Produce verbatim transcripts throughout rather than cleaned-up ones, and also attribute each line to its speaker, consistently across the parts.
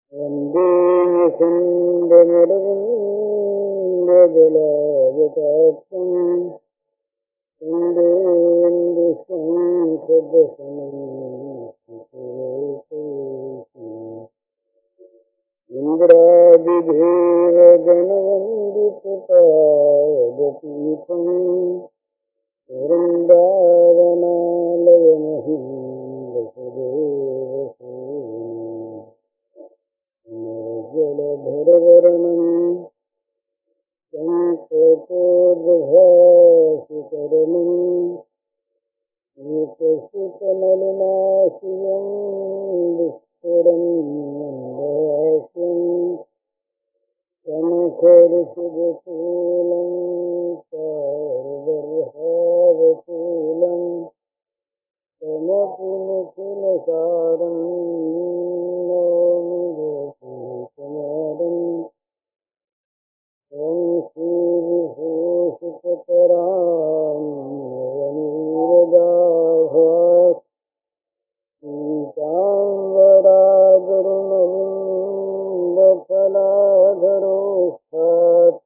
Speaker 1: वन्दे मुकुन्दमुरविन्ददलायताक्षं इन्दुन्दुशङ्खदशनं इन्द्रादिदेवगणवन्दितपादपीठं वृन्दावनालयमहिं जलधरवर्णं शङ्खचूडभासितरणं विकसितनलिनाशिवं विस्फुरं मन्दहास्यं कनकरुचिरशूलं चारुदर्हावशूलं कमपिनकुलसारं नीरदाभात् पीताम्बरागरुणविन्दफलाधरोष्ठात्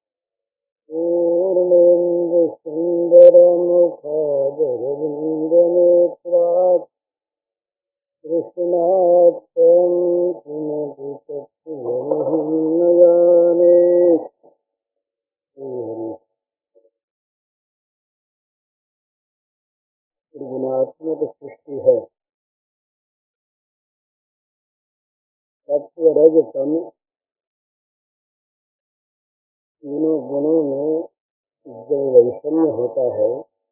Speaker 1: पूर्णेन्दुसुन्दरमुखादरविन्दनेत्रात् कृष्णात् परं किमपि तत्त्वमहं न जाने। गुणात्मक सृष्टि है। सत्व रज तम तीनों गुणों में जब वैषम्य होता है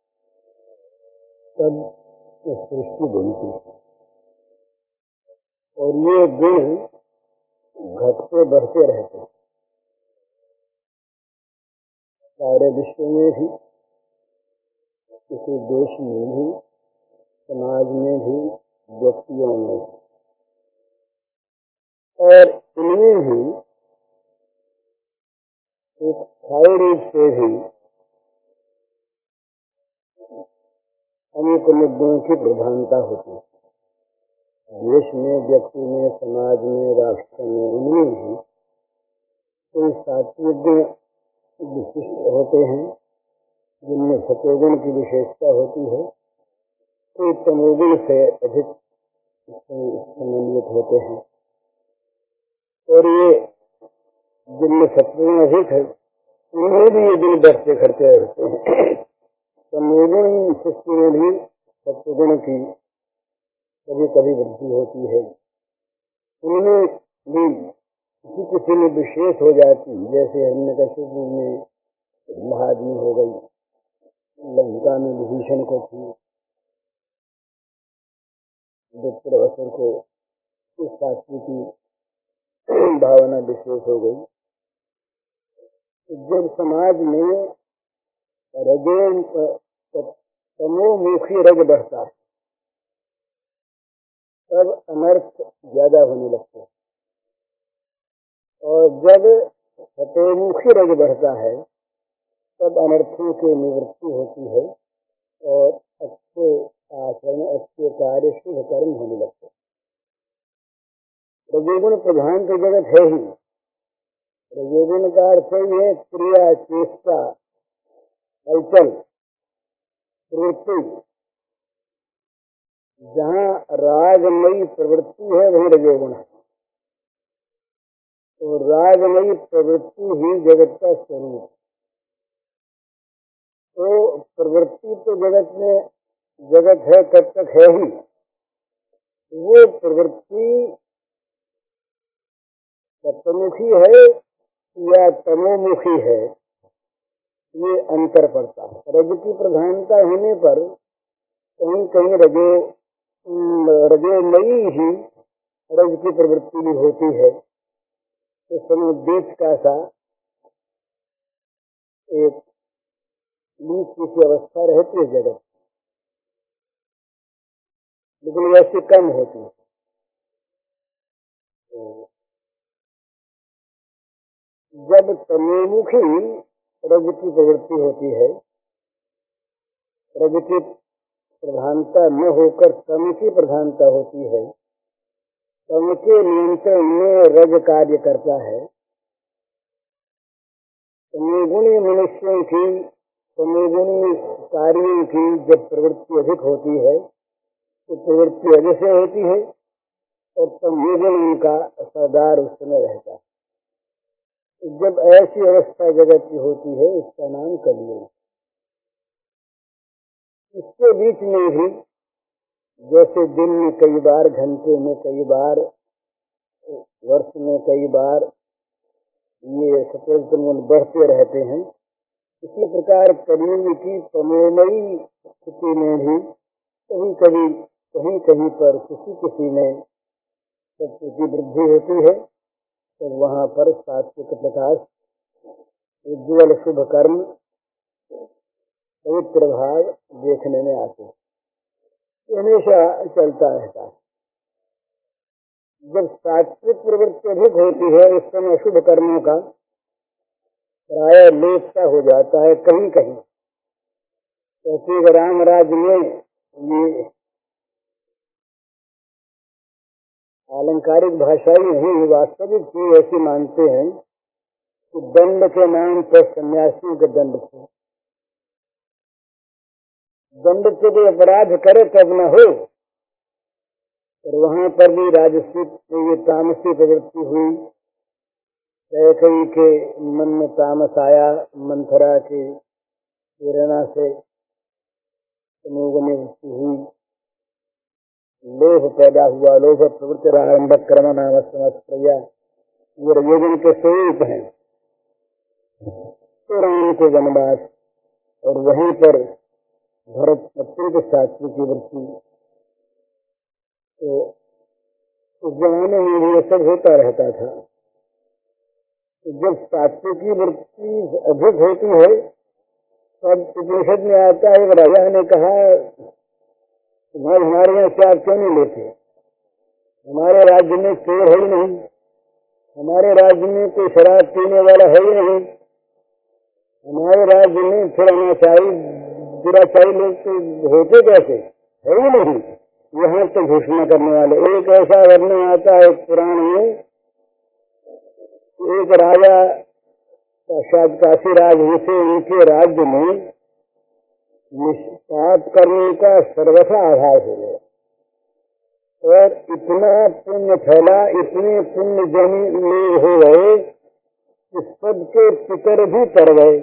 Speaker 1: तब सृष्टि बनती है। और ये गुण घटते बढ़ते रहते हैं सारे विश्व में भी, किसी देश में भी, समाज में भी, व्यक्तियों में भी। और इनमें भी एक स्थायी रूप से भी अनेक मुद्दों की प्रधानता होती है। देश में, व्यक्ति में, समाज में, राष्ट्र में, इनमें भी कोई सात्विक गुण विशिष्ट होते हैं जिनमें सत्वगुण की विशेषता होती है, कोई तमोगुण से अधिक समन्वित होते हैं। और ये जिनमें सत्वगुण अधिक है उनमें भी ये दिन बढ़ते घटते रहते हैं। तमोगुण सृष्टि में भी सत्वगुण की कभी कभी वृद्धि होती है। उनमें भी किसी किसी में विशेष हो जाती, जैसे हमने कहा में महादमी हो गई, लंका में विभीषण को थी, विप्रवसुर को इस शास्त्री की भावना विशेष हो गई। जब समाज में रजो तमोमुखी रज बढ़ता है तब अनर्थ ज्यादा होने लगते हैं, और जब सतोमुखी रज बढ़ता है तब अनर्थों की निवृत्ति होती है और अच्छे आचरण, अच्छे कार्य, शुभ कर्म होने लगते हैं। रजोगुण प्रधान तो जगत है ही। रजोगुण का अर्थ है क्रिया, चेष्टा, हलचल, प्रवृत्ति। जहाँ रागमयी प्रवृत्ति है वहीं रजोगुण है। तो रागमयी प्रवृत्ति ही जगत का स्वरूप। तो प्रवृत्ति तो जगत में जगत है, कब तक है ही। वो प्रवृत्ति सत्वमुखी है या तमोमुखी है, ये अंतर पड़ता है। रज की प्रधानता होने पर कहीं कहीं रजो रजोमयी ही रज की प्रवृत्ति भी होती है। तो समय बीच का सा एक बीच की अवस्था रहती है जगत, लेकिन वैसे कम होती है। जब तमोमुखी रज की प्रवृत्ति होती है, रज की प्रधानता न होकर तम की प्रधानता होती है, तम के नियंत्रण में रज कार्य करता है। तमोगुणी मनुष्यों की, तमोगुणी कार्यों की जब प्रवृत्ति अधिक होती है तो प्रवृत्ति अधिक से होती है और तमोगुण उनका असरदार उस समय रहता है। जब ऐसी अवस्था जगत की होती है इसका नाम कलियुग। इसके बीच में भी जैसे दिन में कई बार, घंटे में कई बार, वर्ष में कई बार ये सफेद तमोगुण बढ़ते रहते हैं, इसी प्रकार कलियुग की तमोमयी स्थिति में भी कभी कभी कहीं कहीं पर किसी किसी में सत्य की वृद्धि होती है तो वहाँ पर सात्विक प्रकाश, उज्ज्वल शुभ कर्म, पवित्र भाव देखने में आते हैं। हमेशा चलता रहता है। जब सात्विक प्रवृत्ति अधिक होती है उस समय शुभ कर्मों का प्राय लोप सा हो जाता है कहीं कहीं। जैसे राम राज्य में ये आलंकारिक भाषाई नहीं, वास्तविक चीज ऐसी मानते हैं कि दंड के नाम पर सन्यासियों के दंड थे। दंड से कोई अपराध करे तब न हो, और वहां पर भी राजसी ये तामसी प्रवृत्ति हुई। कई के मन में तामस आया, मंथरा की प्रेरणा से तमोगुणी वृत्ति हुई, लोभ पैदा हुआ। लोभ प्रवृत्ति आरंभक कर्म नाम समस्या ये रजोगुण के स्वरूप हैं। तो राम को वनवास और वहीं पर भरत अत्यंत सात्विक की वृत्ति। तो उस जमाने में भी ये सब होता रहता था। तो जब सात्विक की वृत्ति अधिक होती है तब उपनिषद में आता है, राजा ने कहा तुम्हारे हमारे यहाँ से आप क्यों नहीं लेते? हमारे राज्य में चोर है ही नहीं, हमारे राज्य में कोई शराब पीने वाला है ही नहीं, हमारे राज्य में फिर अनाचारी दुराचारी लोग तो होते कैसे है ही नहीं। यहाँ तो घोषणा करने वाले एक ऐसा वर्णन आता है पुराण में, एक राजा साक्षात काशी राज से उनके राज्य में निष्पाप करने का सर्वथा आभाव हो गया और इतना पुण्य फैला, इतने पुण्य जन लोग हो गए कि सबके पितर भी तर गए।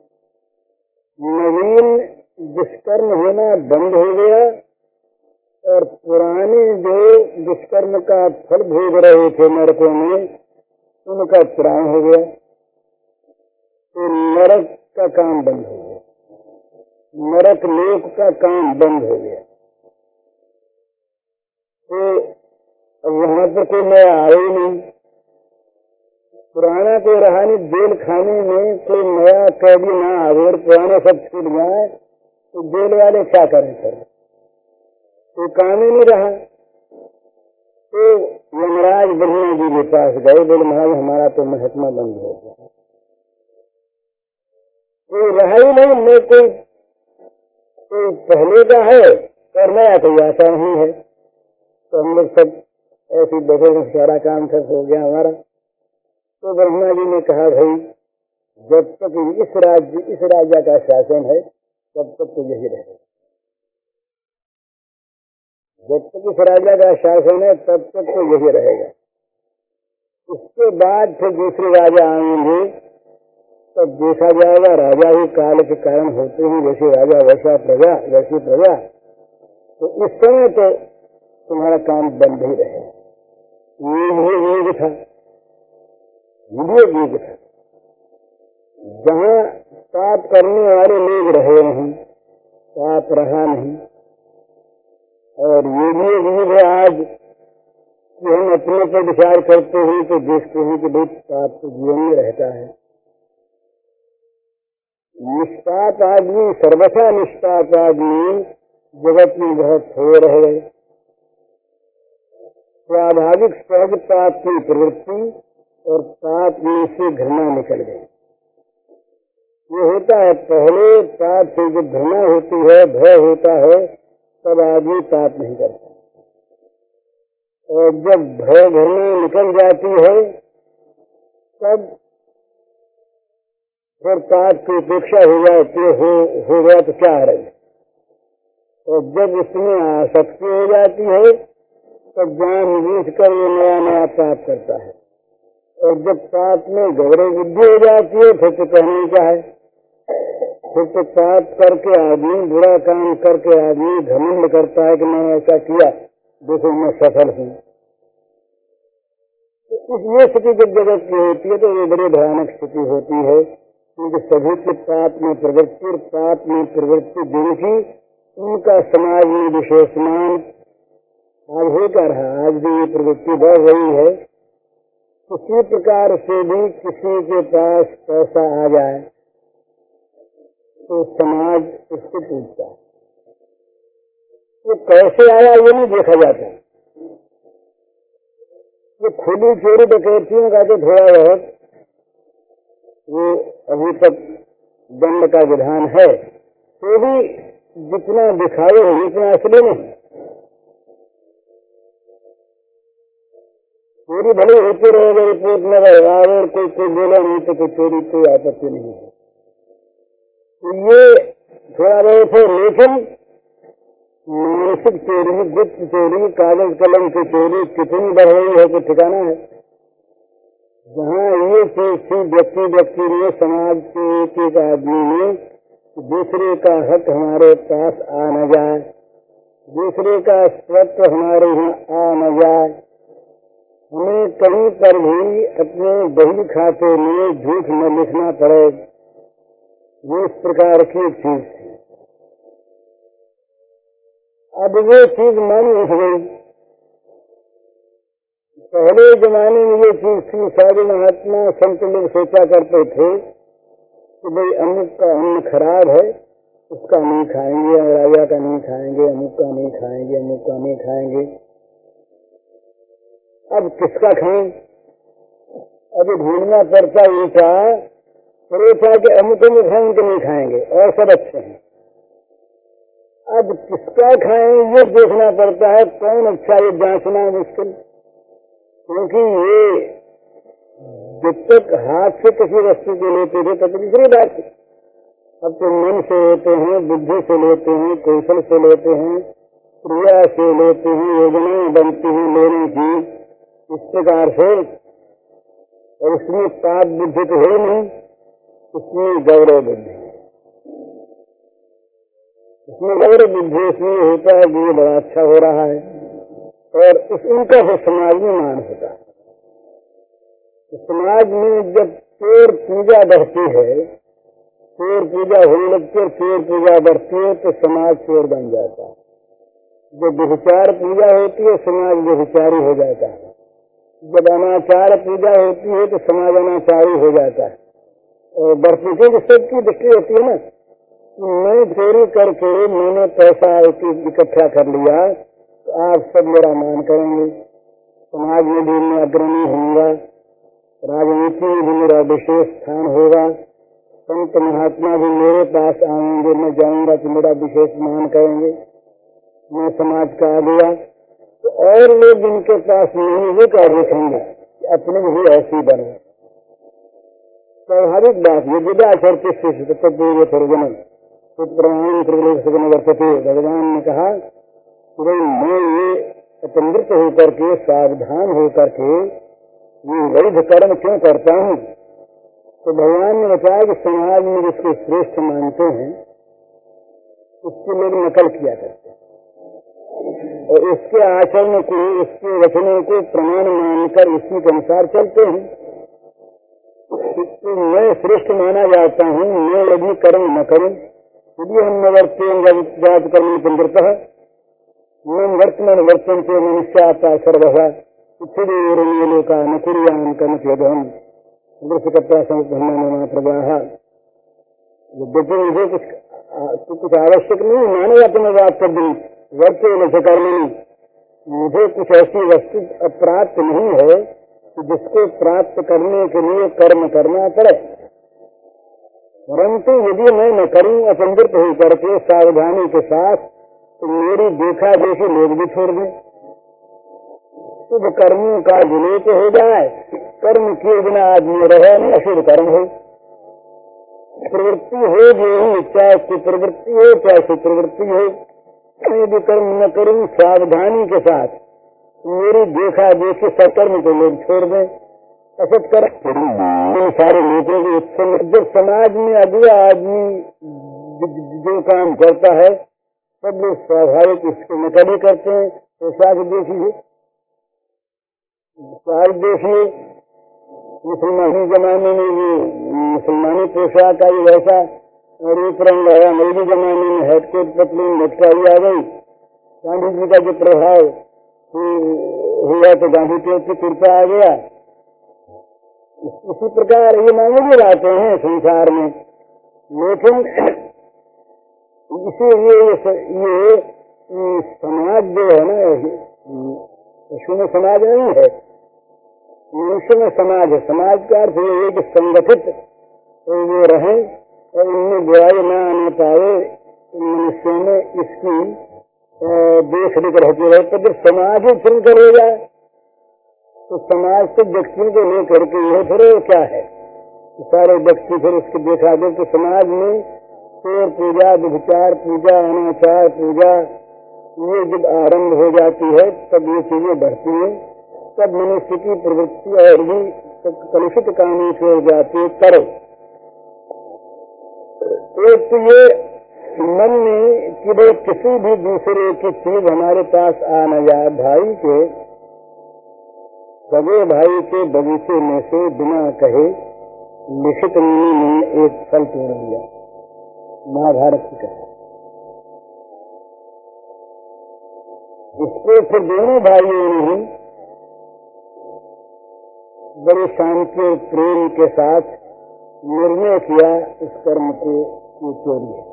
Speaker 1: नवीन दुष्कर्म होना बंद हो गया और पुराने जो दुष्कर्म का फल भोग रहे थे नरकों में उनका त्राण हो गया। तो नरक का काम बंद हो गया, नरक लोक का काम बंद हो गया। तो अब वहां पर कोई नया आए ही नहीं, पुराना कोई रहा नहीं। जेल खाने में कोई नया कैदी ना आवे और पुराने सब छूट जाए तो जेल वाले क्या करें सर? तो काम ही नहीं रहा। तो यमराज ब्रह्मा जी के पास गए, बोले महाराज हमारा तो महत्मा बंद हो गया, कोई रहा ही नहीं। मैं कोई कोई पहले का है और नया कोई आता नहीं है। तो हम लोग सब ऐसी बैठे सारा काम ठप हो गया हमारा। तो ब्रह्मा जी ने कहा भाई जब तक इस राज्य इस राजा का शासन है तब तक तो यही रहेगा, जब तक इस राजा का शासन है तब तक तो यही रहेगा। उसके बाद फिर दूसरे राजा आएंगे तब देखा जाएगा। राजा ही काल के कारण होते हैं, जैसे राजा वैसा प्रजा वैसी प्रजा। तो इस समय तो तुम्हारा काम बंद ही रहे। ये युग था, ये युग था जहाँ पाप करने वाले लोग रहे नहीं, पाप रहा नहीं। और ये भी युग है आज कि हम अपने पर विचार करते हैं तो देखते हैं कि बहुत पाप तो जीवन में रहता है। निष्पाप आदमी, सर्वथा निष्पाप आदमी जगत में बहुत थोड़े रह गए। स्वाभाविक सहज पाप की प्रवृत्ति और पाप में से घृणा निकल गई। ये होता है पहले पाप से जब घृणा होती है, भय होता है, तब आदमी पाप नहीं करता। और जब भय घृणा निकल जाती है तब फिर पाप की उपेक्षा हो जाती हो हो गया तो क्या है। और जब इसमें आसक्ति हो जाती है तब जान बूझ कर वो नया नया पाप करता है। और जब पाप में गौरव बुद्धि हो जाती है फिर तो कहने क्या है, फिर तो पाप करके आदमी, बुरा काम करके आदमी घमंड करता है कि मैंने ऐसा किया, देखो मैं सफल हूँ। तो ये स्थिति जब जगत की होती है तो ये बड़ी भयानक स्थिति होती है, क्योंकि सभी के पाप में प्रवृत्ति, पाप में प्रवृत्ति जिनकी, उनका समाज में विशेष मान आज होता रहा। आज भी ये प्रवृत्ति बढ़ रही है। किसी प्रकार से भी किसी के पास पैसा आ जाए तो समाज उसको पूछता है, वो कैसे आया ये नहीं देखा जाता। ये खुली चोरी डकैतियों का तो थोड़ा बहुत वो अभी तक दंड का विधान है, तो भी जितना दिखाई है उतना असली नहीं। चोरी भले होती रहेगा, रिपोर्ट में रहेगा और कोई कोई बोला नहीं तो कोई चोरी कोई आपत्ति नहीं है। तो ये थोड़ा बहुत है, लेकिन मानसिक चोरी, गुप्त चोरी, कागज कलम की चोरी कितनी बढ़ रही है कि ठिकाना है। जहाँ ये चीज थी व्यक्ति व्यक्ति में, समाज के एक एक आदमी में, दूसरे का हक हमारे पास आ न जाए, दूसरे का स्वत्व हमारे यहाँ आ न जाए, हमें कहीं पर भी अपने बही खाते में झूठ न लिखना पड़े, ये इस प्रकार की एक चीज थी। अब वो चीज मानी उठ गई। पहले जमाने में ये चीज थी, साधु महात्मा संत लोग सोचा करते थे कि भाई अमुक का अन्न खराब है, उसका नहीं खाएंगे, राजा का नहीं खाएंगे, अमुक का नहीं खाएंगे, अमुक का नहीं खाएंगे। अब किसका खाएं? अभी ढूंढना पड़ता उल्टा, परोसा के अमुक अमुक है उनके नहीं खाएंगे और सब अच्छे हैं। अब किसका खाएं ये देखना पड़ता है, कौन अच्छा, ये जांचना मुश्किल। क्योंकि ये जब तक हाथ से किसी वस्तु को लेते थे तब दूसरी बात है। अब तो मन से लेते हैं, बुद्धि से लेते हैं, कौशल से लेते हैं, क्रिया से लेते हैं, योजनाएं बनती हैं लेने की, इस प्रकार से। और उसमें पाप बुद्धि तो है नहीं, उसमें गौरव बुद्धि, उसमें गौरव बुद्धि इसमें होता है कि ये बड़ा अच्छा हो रहा है, और उस उनका वो समाज में मान होता है। तो समाज में जब चोर पूजा बढ़ती है, चोर पूजा होने लगती है, चोर पूजा बढ़ती है तो समाज चोर बन जाता है। जब व्यभिचार पूजा होती है समाज व्यभिचारी हो जाता है। जब अनाचार पूजा होती है तो समाज अनाचारी हो जाता है। और बढ़ती की सबकी दृष्टि होती है ना, मैं चोरी करके मैंने पैसा इकट्ठा कर लिया तो आप सब मेरा मान करेंगे, समाज में भी मैं अग्रणी होऊंगा, राजनीति में भी मेरा विशेष स्थान होगा, संत महात्मा भी मेरे पास आएंगे, मैं जाऊंगा तो मेरा विशेष मान करेंगे, मैं समाज का आ गया तो और लोग इनके पास नहीं वो कर रखेंगे, अपने भी ऐसी बने। स्वाभाविक बात ये विदाचर पूर्व सर्जन प्रमाण प्रबल वर्तते। भगवान ने कहा कि भाई मैं ये अपमृत होकर के, सावधान होकर के ये वैध कर्म क्यों करता हूँ। तो भगवान ने बताया कि समाज में जिसको श्रेष्ठ मानते हैं उसके लोग नकल किया करते हैं और उसके आचरण को, उसके वचनों को प्रमाण मानकर उसी के अनुसार चलते हैं। तो मैं श्रेष्ठ माना जाता हूँ, मैं यदि कर्म न करूँ, यदि हम न वर्तें जात कर्म पंद्रत मन वर्तमान वर्तन से मनुष्याता सर्वः पृथ्वी लोका न कुर्यान कर्म दृश्यकर्ता समूह प्रवाह। यद्यपि मुझे कुछ कुछ आवश्यक नहीं, मानो अपने बात कर दी वर्ते न कर्म नहीं, मुझे कुछ ऐसी वस्तु अप्राप्त नहीं है कि जिसको प्राप्त करने के लिए कर्म करना पड़े। परंतु यदि मैं न करूं असंदिग्ध होकर के सावधानी के साथ, तो मेरी देखा देखी लोग भी छोड़ दें। शुभ कर्मों का विलोप हो जाए, कर्म किए बिना आदमी रहे न अशुभ कर्म हो। प्रवृत्ति हो जो ही, चाहे सुप्रवृत्ति हो चाहे सुप्रवृत्ति हो, यदि कर्म न करूं सावधानी के साथ, मेरी देखा देखी सत्कर्म को लोग छोड़ दें, असत कर सारे लोगों को उत्सव। जब समाज में अगला आदमी जो काम करता है सब लोग स्वाभाविक उसके नकल ही करते हैं। पोशाक देखिए, पोशाक देखिए, मुसलमानी जमाने में ये मुसलमानी पोशाक आई वैसा रूप रंग आया, अंग्रेजी जमाने में हेडकोट पतलून लटकाई आ गई। गांधी जी का जो प्रभाव हुआ तो गांधी टोपी कुर्ता आ गया। इसी प्रकार ये मामूली बातें हैं संसार में, लेकिन इसीलिए ये, ये समाज जो है ना, पशु में समाज नहीं है, मनुष्य में समाज है। समाज का अर्थ ये है कि संगठित तो वो रहे और इनमें बुराई न आने पाए, मनुष्यों में इसकी देख रेख रहती रहे। तो जब समाज ही चुनकर हो जाए तो समाज से व्यक्तियों को लेकर के यह थोड़े क्या है, सारे व्यक्ति फिर उसके देखा दे। तो समाज में चोर पूजा, व्यभिचार पूजा, अनाचार पूजा ये जब आरंभ हो जाती है तब ये चीजें बढ़ती हैं, तब मनुष्य की प्रवृत्ति और भी कलुषित कामों से हो जाती है। करो एक तो ये मन में कि भाई किसी भी दूसरे की चीज हमारे पास आ न जाए। भाई के सगे भाई के बगीचे में से बिना कहे लिखित मुनि ने एक फल तोड़ लिया, महाभारत की कथा। इसको फिर दोनों भाइयों ने बड़े शांति और प्रेम के साथ निर्णय किया इस कर्म को ये चोरी है।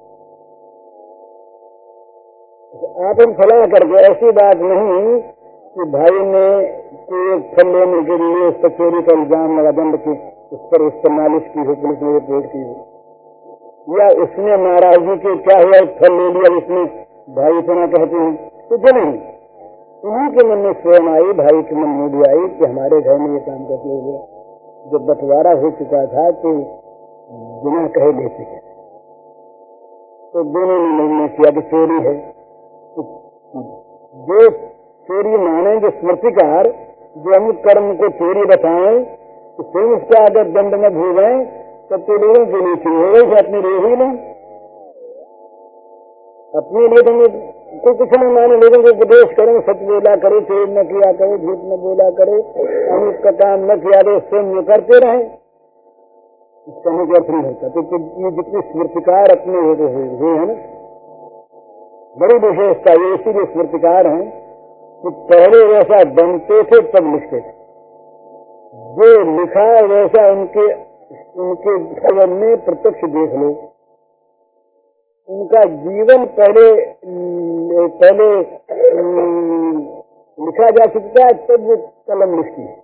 Speaker 1: आप हम सलाह करके, ऐसी बात नहीं कि भाई ने कोई फल लेने के लिए उस पर चोरी का इल्जाम लगा, दंड की उस पर उस पर नालिश की हो, पुलिस ने रिपोर्ट की हो, या उसने नाराजगी के क्या हुआ फल ले लिया उसने, भाई इतना कहते हैं कुछ नहीं। उन्हीं के मन में स्वयं आई, भाई के मन में भी आई कि हमारे घर में ये काम करते हुए जब बंटवारा हो चुका था तो बिना कहे लेते गए, तो दोनों ने निर्णय किया कि चोरी है। जो चोरी माने, जो स्मृतिकार जो अमुक कर्म को चोरी बताएं तो फिर उसका अगर दंड न भोगे तब तो लोगों के लिए चोरी हो गई, अपनी रोह ही नहीं, अपने लिए कोई कुछ नहीं माने। लोगों को उपदेश करें, सच बोला करे, चोर न किया करे, झूठ न बोला करे, अमुक का काम न किया करे, स्वयं करते रहे, इसका नहीं अर्थ नहीं होता। तो ये जितने स्मृतिकार अपने हुए है ना, बड़ी विशेषता ये इसीलिए स्मृतिकार हैं कि पहले वैसा बनते थे तब लिखते थे, जो लिखा वैसा उनके उनके जीवन में प्रत्यक्ष देख लो। उनका जीवन पहले पहले लिखा जा चुका है, तब वो कलम लिखती है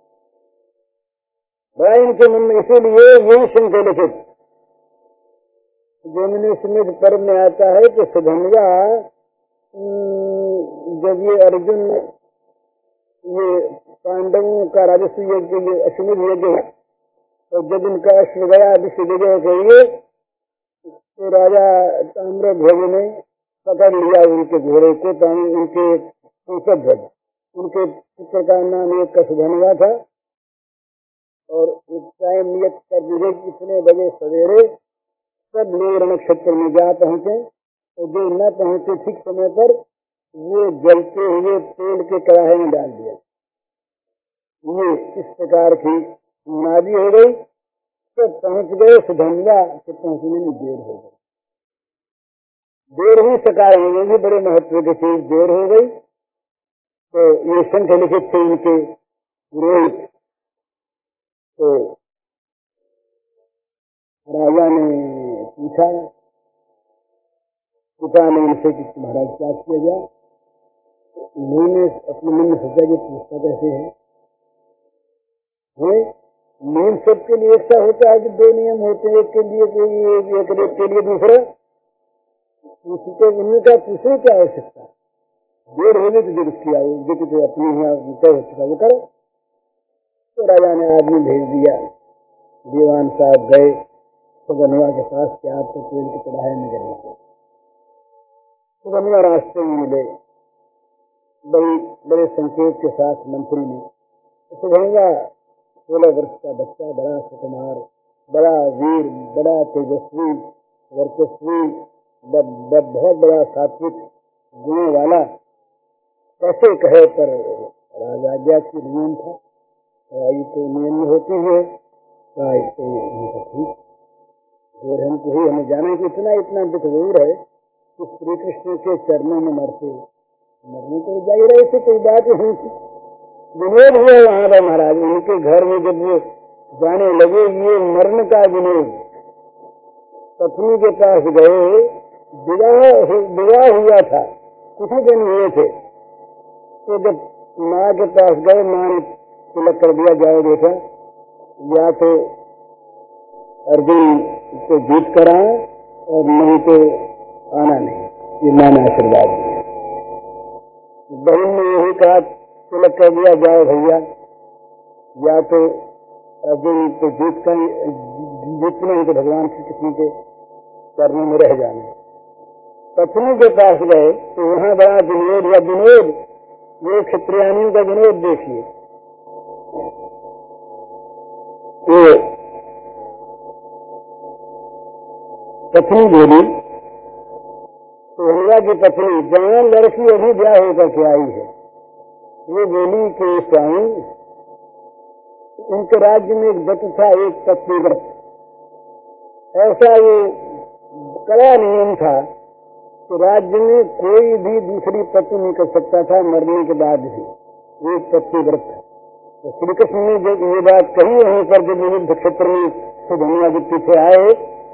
Speaker 1: बड़ा इनके मन में। इसीलिए यही संख्या लिखित जैमिनी पर्व में आता है कि सुधन्वा जब ये अर्जुन ये पांडवों का राजस्व यज्ञ, ये अश्वमेध यज्ञ है, और जब इनका अश्व गया विश्व विजय के लिए तो राजा ताम्रध्वज ने पकड़ लिया उनके घोड़े को, उनके ध्वज, उनके पुत्र का नाम एक का सुधन्वा था, और एक टाइम नियत कर दिए कि इतने बजे सवेरे सब लोग रण क्षेत्र में जा पहुंचे, और जो न पहुंचे ठीक समय पर वो जलते हुए तेल के कड़ाहे में डाल दिया। ये इस प्रकार की नादी हो गई। सब पहुंच गए, सुधन्वा के पहुंचने में देर हो गई, देर ही सकार हो गई, बड़े महत्व की चीज देर हो गई। तो ये संख्या लिखित थे उनके पुरोहित, तो राजा ने पूछा, पिता ने उनसे कि महाराज क्या किया जाए। उन्होंने अपने मन में सोचा कि पूछता कैसे है, नियम सबके लिए ऐसा होता है कि दो नियम होते हैं, एक के लिए कोई एक के लिए दूसरा, उसको उन्हीं का पूछने क्या आवश्यकता। देर हो गई तो जो उसकी आयु जो तो अपनी यहाँ तय हो चुका वो करो। तो राजा ने आदमी भेज दिया, दीवान साहब गए सुगनवा के पास कि आपको तेल की कढ़ाई में गिरना। सुगनवा रास्ते में मिले, बड़ी बड़े संकेत के साथ मंत्री ने। सुगनवा सोलह वर्ष का बच्चा, बड़ा सुकुमार, बड़ा वीर, बड़ा तेजस्वी, वर्चस्वी, बहुत बड़ा सात्विक गुणों वाला, कैसे कहे पर राजा की नियम था। आई तो नियम होती है, आई तो ठीक और हमको ही हमें जाना कि इतना इतना दुख जरूर है कि श्री कृष्ण के चरणों में मरते मरने को जाई रहे थे। कोई बात नहीं थी, विनोद हुआ वहां पर महाराज उनके घर में। जब वो जाने लगे ये मरण का विनोद, पत्नी के पास गए, विवाह विवाह हुआ था, कुछ ही दिन हुए थे। तो जब माँ के पास गए, माँ ने तिलक कर दिया, जाओ बेटा या तो अर्जुन को जीत कर आए और नहीं तो आना नहीं, ये माँ ने आशीर्वाद दिया। बहन ने यही कहा, तिलक कर दिया, जाओ भैया या तो अर्जुन को जीत कर जीतना ही तो भगवान श्री कृष्ण के चरणों में रह जाना। पत्नी के पास गए तो वहाँ बड़ा विनोद या विनोद, ये क्षत्रियानियों का विनोद देखिए। तो पत्नी बोली, सोहनिया की पत्नी जवान लड़की अभी ब्याह होकर के आई है, वो बोली कि स्वामी उनके राज्य में एक व्रत था, एक पत्नी व्रत, ऐसा ये कड़ा नियम था कि राज्य में कोई भी दूसरी पत्नी नहीं कर सकता था मरने के बाद भी, एक पत्नी व्रत था। तो श्री कृष्ण ने जब ये बात कही वहीं पर जब युद्ध क्षेत्र में सुगन्या के पीछे आए,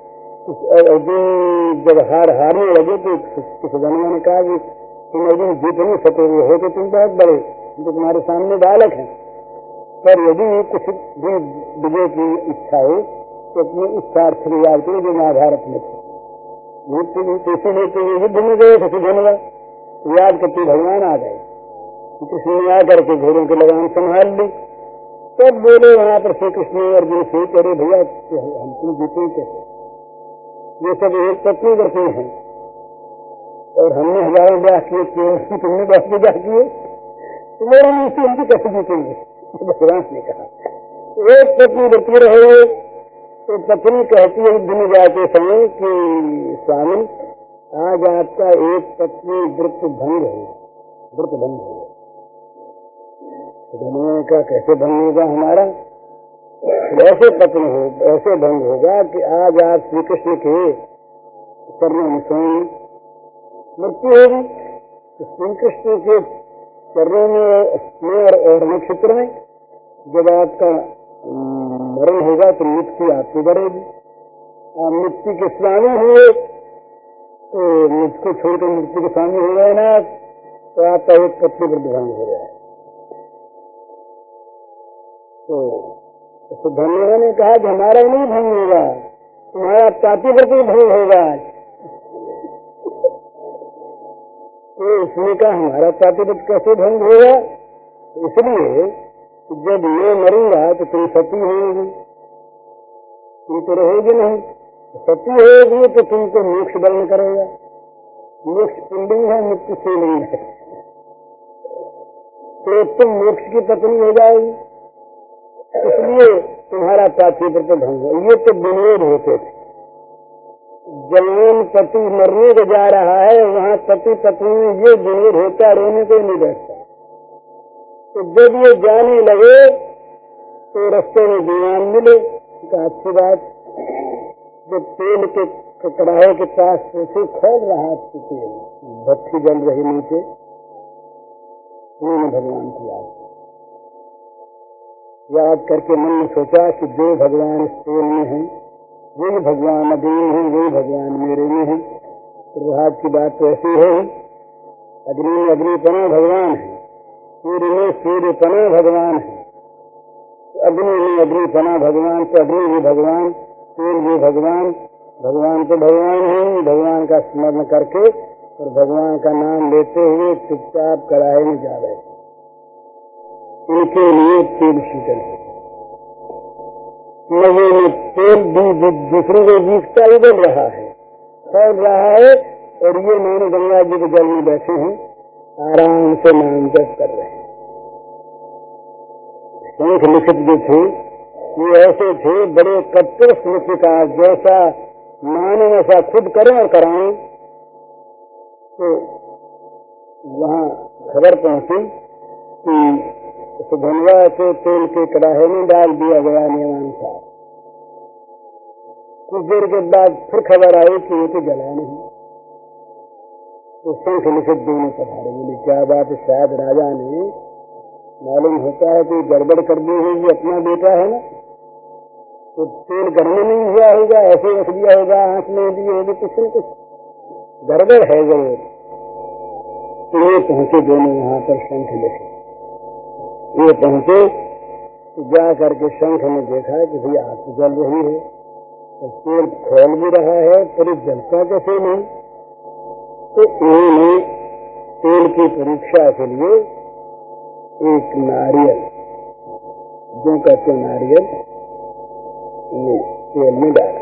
Speaker 1: अर्जुन जब हार हारने लगे तो सुगन्या ने कहा कि तुम अर्जुन जीत नहीं सकोगे, हो तो तुम बहुत बड़े, तो तुम्हारे सामने बालक हैं, पर यदि कुछ भी विजय की इच्छा हो तो अपने इच्छार्थ की याद करो जो महाभारत में थे। इसीलिए तो युद्ध में गए थे सुगन्या, याद करते भगवान आ गए, कृष्ण ने आकर के घोड़ों की लगाम संभाल ली। तब बोले वहां पर श्री कृष्ण अर्जुन से, अरे भैया हम तुम जीते कैसे, ये सब एक पत्नी व्रती हैं और हमने हजारों ब्याह किए, तुमने दस ब्याह किए, तुम्हारे नीचे उनकी कैसे जीतेंगे। भगवान ने कहा एक पत्नी व्रती रहे। तो पत्नी कहती है युद्ध में जाते समय कि स्वामी आज आपका एक पत्नी व्रत भंग है, व्रत भंग है। उन्होंने कहा कैसे भंग होगा हमारा, ऐसे पत्नी हो ऐसे भंग होगा कि आज आप श्री कृष्ण के चरणों में स्वयं मृत्यु होगी। श्री कृष्ण के चरणों में और नक्षत्र में जब आपका मरण होगा तो मृत्यु आपको बढ़ेगी, और मृत्यु के स्वामी हुए तो मुझको छोड़कर मृत्यु के स्वामी हो गए ना, तो आपका एक पत्नी व्रत भंग हो गया। तो धन्यवाद ने कहा कि हमारा नहीं भंग होगा, तुम्हारा पाति व्रत भंग होगा। तो उसने कहा हमारा पाति व्रत कैसे भंग होगा, इसलिए जब मैं मरूंगा तो तुम सती होगी, तुम तो रहोगे नहीं, सती होगी तो तुमको मोक्ष वर्ण करेगा, मोक्ष पुल्लिंग है मृत्यु स्त्रीलिंग है, तो तुम मोक्ष की पत्नी हो जाएगी, इसलिए तुम्हारा पाति व्रत भंग हो। ये तो विनोद होते थे। जवान पति मरने को जा रहा है, वहाँ पति पत्नी में ये विनोद होता, रोने को नहीं बैठता। तो जब ये जाने लगे तो रास्ते में दीवान मिले, अच्छी बात। जब तेल के कड़ाहे के पास सोचे खोल रहा तेल, भट्टी जल रही नीचे, उन्होंने भगवान की याद याद करके मन में सोचा कि जो भगवान इस तेल में है वही भगवान अभी है, वही भगवान मेरे में है। प्रभात की बात तो ऐसी है, अग्नि में अग्निपना भगवान है, सूर्य में सूर्यपना भगवान है, अग्नि में अग्निपना भगवान, तो अग्नि भी भगवान, तेल भी भगवान, भगवान तो भगवान है। भगवान का स्मरण करके और भगवान का नाम लेते हुए चुपचाप कड़ाहे में जा रहे, उनके लिए तेल शीतल है। नवे में तेल दूसरे को बीसता ही बन रहा है, फैल रहा है, और ये मानो गंगा जी के जल में बैठे हैं, आराम से नाम जप कर रहे हैं। शंख लिखित जो थे ये ऐसे थे बड़े कट्टर स्मृतिकार, जैसा मानो ऐसा खुद करें और कराएं। तो वहाँ खबर पहुंची कि सुधनवा से तेल के कड़ाहे में डाल दिया गया नियमानुसार। कुछ देर के बाद फिर खबर आई कि ये तो जला नहीं। तो शंख लिखित दोनों पधारे, बोले क्या बात है, शायद राजा ने मालूम होता है कि गड़बड़ कर दी होगी, अपना बेटा है ना, तो तेल गर्म नहीं हुआ होगा, ऐसे रख दिया होगा, आंख में दी होगी, कुछ न कुछ गड़बड़ है जरूर। तो ये पहुंचे दोनों वहां पर शंख लिखे, ये पहुंचे तो जा करके शंख ने देखा कि भाई आग तो जल रही है और तेल खोल भी रहा है, पर जलता कैसे नहीं। तो उन्होंने तेल की परीक्षा के लिए एक नारियल, जो कहते नारियल, ये तेल में डाला।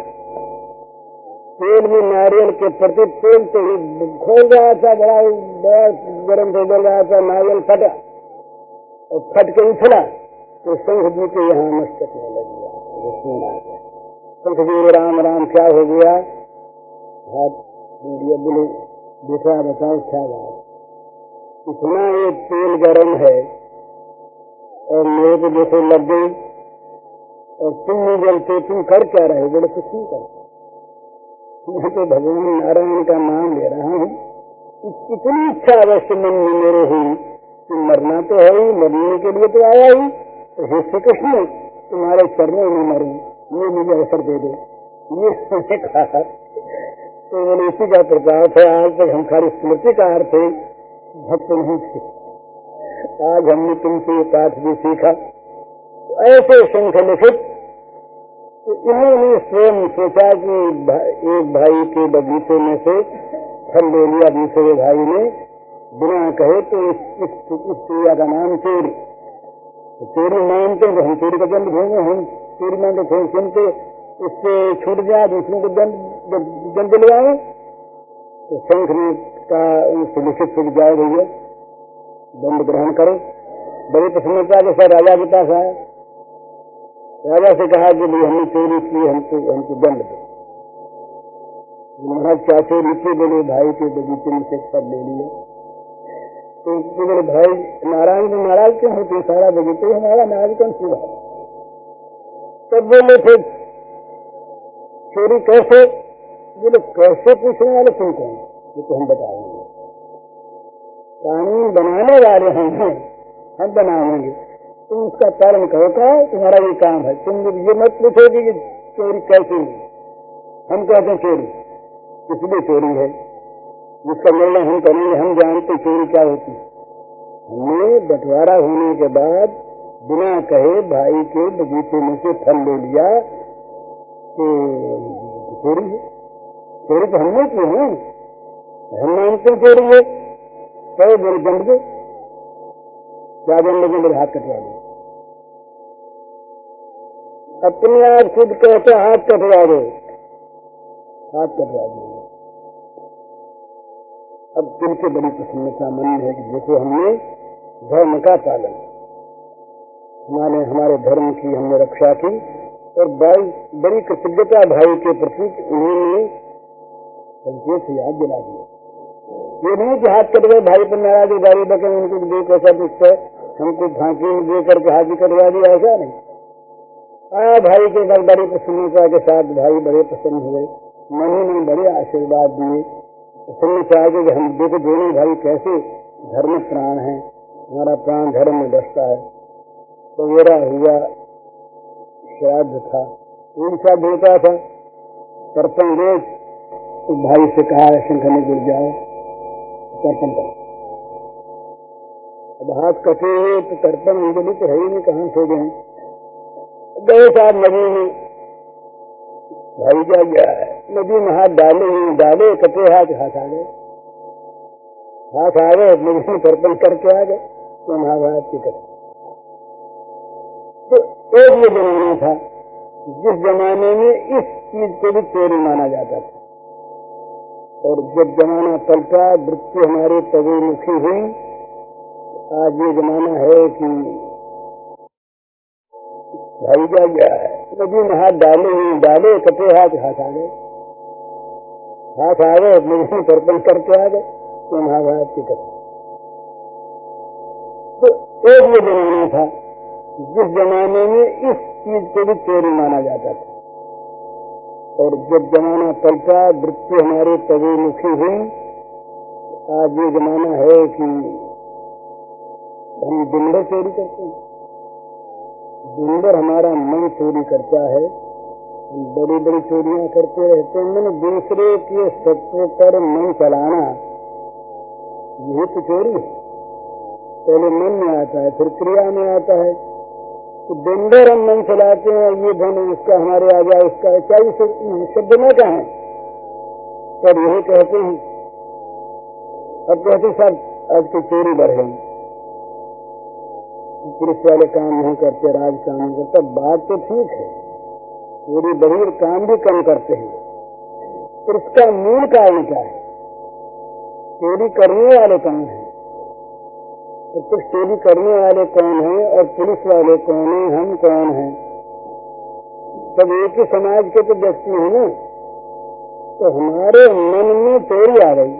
Speaker 1: तेल में नारियल के प्रति तेल तो खोल रहा था, बड़ा बड़ा गर्म तो जल रहा था, नारियल फटा और फट के उछला तो शंख जी के यहाँ मस्तक में लग गया, उसमें आ गया। शंख जी राम राम क्या हो गया, हाथ मीडिया बोले बेटा बताओ क्या बात, इतना ये तेल गर्म है और मेरे को देखो लग गई और तुम नहीं जलते, तुम कर क्या रहे। बोले कुछ नहीं करते, मैं तो भगवान नारायण का नाम ले रहा हूँ। इतनी इच्छा अवश्य मन में मेरे हुई कि मरना तो है ही, मरने के लिए तो आया ही, तो हे श्री कृष्ण तुम्हारे चरणों में मरूं, ये मुझे अवसर दे दो, ये मैंने कहा। तो बोले इसी का प्रताप है, आज तक हम खाली स्मृतिकार थे, भक्त नहीं थे, आज हमने तुमसे ये पाठ भी सीखा। तो ऐसे शंख लिखित तो इन्होंने स्वयं सोचा कि एक भाई के बगीचे में से फल ले लिया, दूसरे भाई ने बिना कहे तो इस क्रिया का नाम चोरी। तो चोरी मानते हैं, हम चोरी का दंड देंगे, हम चोरी मानते थे, सुनते इससे छूट जाए, दूसरों को दंड दंड दिलवाए। तो शंख ने कहा उनसे लिखित से जाओ भैया दंड ग्रहण करो। बड़ी प्रसन्नता के साथ राजा के पास आया, राजा से कहा कि भाई हमने चोरी की, हमको हमको दंड दो। महाराज क्या चोरी की? बोले भाई के बगीचे में से फल ले लिए। तो बोले भाई नारायण जी नाराज क्यों होते, सारा बगीचे हमारा, नाराज कौन सी बात। तब बोले थे चोरी कैसे? बोले कैसे पूछने वाले तुम कौन, ये तो हम बताएंगे, कानून बनाने वाले हम हैं, हम बनाएंगे, तुम उसका पालन करो, क्या तुम्हारा ये काम है। तुम ये मत पूछोगे कि चोरी कैसी है, हम कहते हैं चोरी इसलिए चोरी है, जिसका निर्णय हम करेंगे, हम जानते चोरी क्या होती है। हमने बंटवारा होने के बाद बिना कहे भाई के बगीचे में से फल ले लिया तो चोरी है। चोरी तो हमने की है, हम मानते चोरी है, कहो मेरे दंड दो, क्या दंड लगे, मेरे हाथ कटवा दो। अपने आप खुद कहते हाथ कटवा दो, हाथ कटवा दो। अब दिल से बड़ी प्रसन्नता मन है कि देखो हमने धर्म का पालन, हमारे हमारे धर्म की हमने रक्षा की, और बड़ी कृतज्ञता भाई के प्रति उन्होंने संकेत से याद दिला दिया। ये नहीं कि हाथ कट गए, भाई पर नाराज गाड़ी बके उनको देख ऐसा कुछ हमको फांसी में दे करके हाथ ही कटवा दिया, ऐसा नहीं। आ भाई के बाद बड़ी प्रसन्नता के साथ भाई बड़े प्रसन्न हुए, मन ही मन बड़े आशीर्वाद दिए। प्रसन्न चाहते कि हम देखो दोनों भाई कैसे धर्म प्राण है, हमारा प्राण धर्म में बसता है। तो मेरा हुआ श्राद्ध था, उनका देता था तर्पण रोज, तो भाई से कहा शंकर ने गिर जाओ तर्पण करो। अब हाथ कटे हुए तो तर्पण अंजलि तो है ही नहीं, कहाँ सो गए गए साहब नदी में। भाई क्या गया नदी में हाथ डाले ही डाले, कटे हाथ हाथ आ गए, हाथ आ गए मुझे तर्पण करके आ गए, तो महाभारत की कथा। तो एक ये जमाना था जिस जमाने में इस चीज को भी चोरी माना जाता था, और जब जमाना पलटा, वृत्ति हमारे तबीमुखी हुई, आज ये जमाना है कि भाई क्या गया है, नदी में हाथ डाले ही डाले, कटे हाथ हाथ आ गए, हाथ आ गए मुझे तर्पण करके आ गए, तो महाभारत की कथा। तो एक ये जमाना था जिस जमाने में इस चीज को भी चोरी माना जाता था, और जब जमाना पलटा, वृत्ति हमारे तबीमुखी हुई, आज ये जमाना है कि हम दिन चोरी करते हैं, दिन भर हमारा मन चोरी करता है, हम बड़ी बड़ी चोरियां करते रहते हैं। मैंने दूसरे के सत्व पर मन चलाना, यही तो चोरी है। पहले मन में आता है, फिर क्रिया में आता है। तो दिन भर हम मन चलाते हैं, ये धन उसका हमारे आ जाए, उसका क्या शब्द में कहें, पर यही कहते हैं। अब कहते सब आज की चोरी बढ़ गई, पुरुष वाले काम नहीं करते, राज काम नहीं करते। बात तो ठीक है, चोरी बढ़ी, काम भी कम करते हैं, पर इसका मूल कारण क्या है? चोरी करने वाले कौन है? तो कुछ चोरी करने वाले कौन है और पुलिस वाले कौन है, हम कौन हैं? सब एक ही समाज के तो व्यक्ति हैं ना। तो हमारे मन में चोरी आ गई,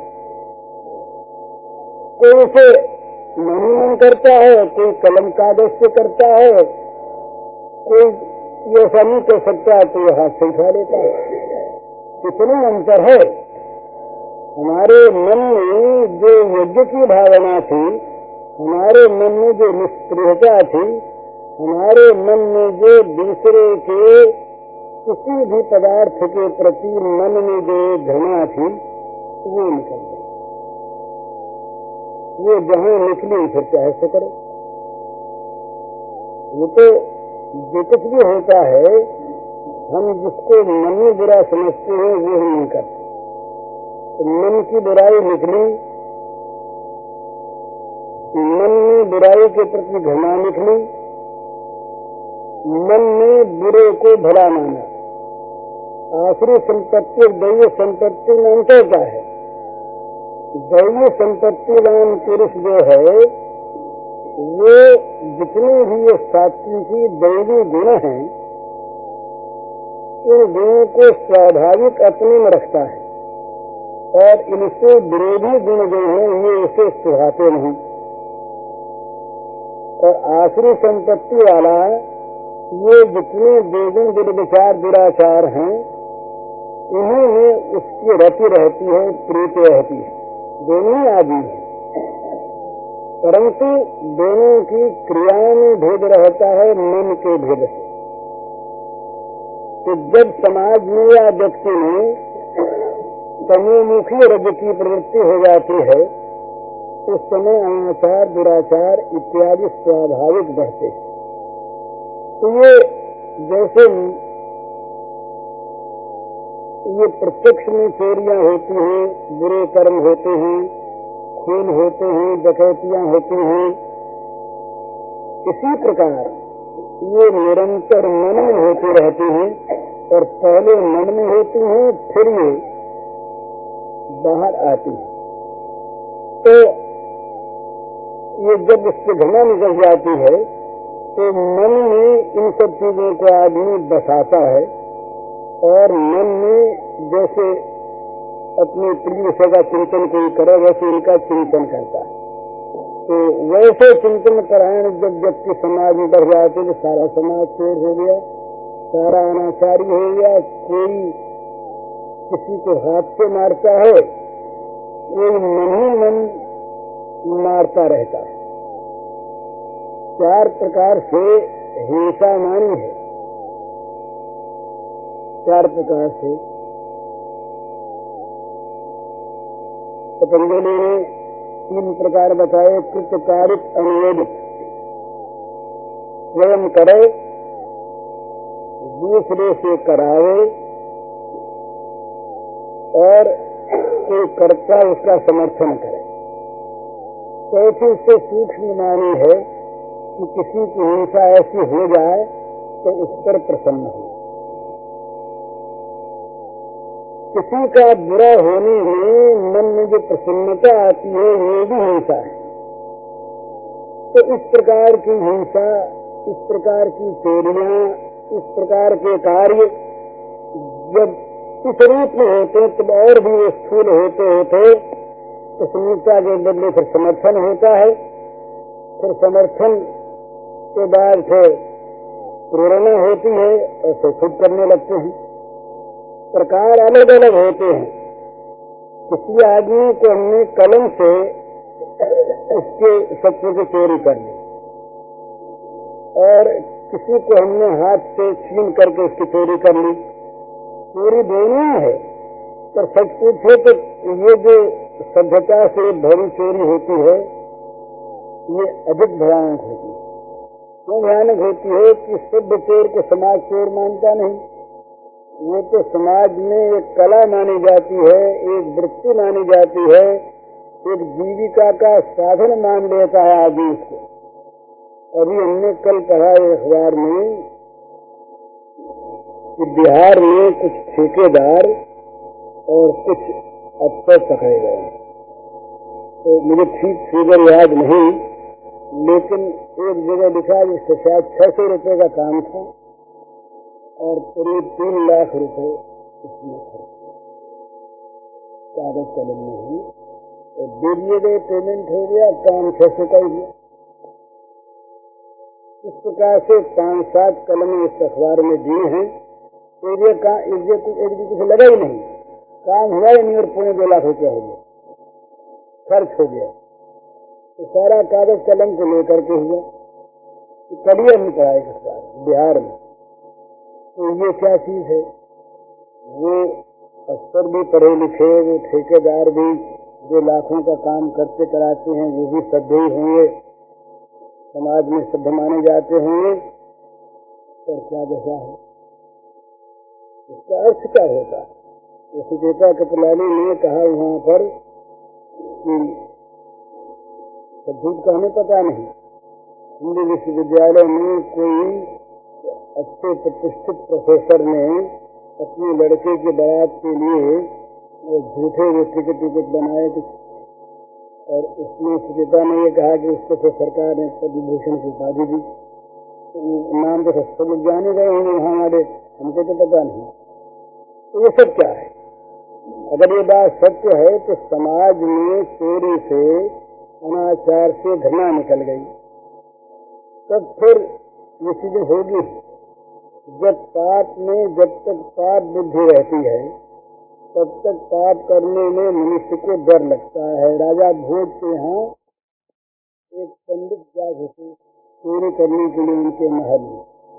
Speaker 1: कोई उसे मन मन करता है, कोई कलम कागज से करता है, कोई ये ऐसा नहीं कर सकता तो ये हाथ से उठा लेता है। कितना अंतर है। हमारे मन में जो यज्ञ की भावना थी, हमारे मन में जो निष्क्रियता थी, हमारे मन में जो दूसरे के किसी भी पदार्थ के प्रति मन में जो घृणा थी, वो निकल गई। वो जहां निकली फिर चाहे से करो। ये तो जो कुछ भी होता है, हम जिसको मन में बुरा समझते हैं वो हम नहीं करते। तो मन की बुराई निकली, मन में बुराई के प्रति घृणा निकली, मन में बुरे को भला माना। आसुरी संपत्ति और दैवीय संपत्ति में अंतर क्या है? दैवीय संपत्तिवान पुरुष जो है, वो जितने भी ये सात्विकी दैवी गुण हैं, इन गुणों को स्वाभाविक अपने में रखता है, और इनसे विरोधी गुण जो है ये उसे सुहाते नहीं। और आसुरी संपत्ति वाला ये जितने दुर्गुण दुर्विचार दुराचार हैं, इन्हीं में उसकी रति रहती है, प्रीति रहती है। दोनों ही आदि है, परंतु दोनों की क्रियाओं में भेद रहता है मन के भेद से। तो जब समाज में या व्यक्ति में तमोमुखी रज की प्रवृत्ति हो जाती है, उस समय अनाचार दुराचार इत्यादि स्वाभाविक बढ़ते हैं। तो ये जैसे ये प्रत्यक्ष में चोरियां होती हैं, बुरे कर्म होते हैं, खून होते हैं, डकैतियां होती हैं, इसी प्रकार ये निरंतर मन में होती रहती हैं, और पहले मन में होती हैं, फिर ये बाहर आती है। तो ये जब इससे घृणा निकल जाती है, तो मन में इन सब चीजों को आदमी बसाता है, और मन में जैसे अपने प्रिय विषय का चिंतन कोई करे, वैसे इनका चिंतन करता है। तो वैसे चिंतन परायण जब व्यक्ति समाज में बढ़ जाते तो सारा समाज चोर हो गया, सारा अनाचारी हो गया, कोई किसी को हाथ से मारता है, कोई मन ही मन मारता रहता है। चार प्रकार से हिंसा मानी है, चार प्रकार से पतंजलि ने तीन प्रकार बताए। कृतकारित अनुवेदित, स्वयं करे, दूसरे से करावे, और कोई कर्ता उसका समर्थन करे। कैसे उससे सूक्ष्म मानी है कि किसी की हिंसा ऐसी हो जाए तो उस पर प्रसन्न हो। किसी का बुरा होने में मन में जो प्रसन्नता आती है वो भी हिंसा है। तो इस प्रकार की हिंसा, इस प्रकार की चोरियां, इस प्रकार के कार्य जब इस रूप में होते हैं तब और भी वो स्थूल होते होते प्रसन्नता के बदले फिर समर्थन होता है। फिर समर्थन के बाद फिर प्रेरणा होती है और फिर खुद करने लगते हैं। प्रकार अलग अलग होते हैं। किसी आदमी को हमने कलम से उसके सत्व की चोरी कर ली और किसी को हमने हाथ से छीन करके उसकी चोरी कर ली। चोरी दोनों है, पर सच पूछे तो ये जो सभ्यता से भरी चोरी होती है ये अधिक भयानक होती है। क्यों भयानक होती है कि शुद्ध चोर को समाज चोर मानता नहीं। वो तो समाज में एक कला मानी जाती है, एक वृत्ति मानी जाती है, एक जीविका का साधन मान लेता है आदमी उसको। अभी हमने कल पढ़ा अखबार में कि बिहार में कुछ ठेकेदार और कुछ अफसर पकड़े गए। तो मुझे ठीक फिगर याद नहीं, लेकिन एक जगह लिखा जिससे शायद छह सौ रुपये का काम था और करीब तीन लाख रुपए इसमें खर्च कागज कलम में हुई और दे दिए गए, पेमेंट हो गया, काम छह सौ का ही हुआ। इस प्रकार से पांच सात कलमें इस अखबार में दी हैं। तो ये का एक भी कुछ लगा ही नहीं, काम हुआ ही नहीं और पौने दो लाख रुपया हो गया, खर्च हो गया। तो सारा कागज कलम को लेकर के हुआ। तो कभी हमने पढ़ा एक अखबार बिहार में। तो ये क्या चीज है? वो अफसर भी पढ़े लिखे, वो ठेकेदार भी जो लाखों का काम करते कराते हैं वो भी सभ्य ही होंगे, समाज में सभ्य माने जाते होंगे। पर क्या दशा है? इसका अर्थ क्या होता है? तो सुचेता कपिलानी ने कहा वहां पर कि सब्बूत का हमें पता नहीं। हिंदी विश्वविद्यालय में कोई अच्छे प्रतिष्ठित प्रोफेसर ने अपने लड़के के बारात के लिए झूठे वो टिकट टिकट बनाए कुछ, और उसमें सुचेता ने ये कहा कि उसको तो सरकार ने पद्म भूषण की उपाधि दी। नाम तो सब लोग जाने गए होंगे वहाँ वाले, हमको तो पता नहीं। तो ये सब क्या है? अगर ये बात सत्य है तो समाज में चोरी से, अनाचार से घृणा निकल गई, तब फिर ये चीजें होगी। जब पाप में जब तक पाप बुद्धि रहती है तब तक पाप करने में मनुष्य को डर लगता है। राजा भोज के यहाँ एक पंडित जा घुसे चोरी करने के लिए उनके महल में।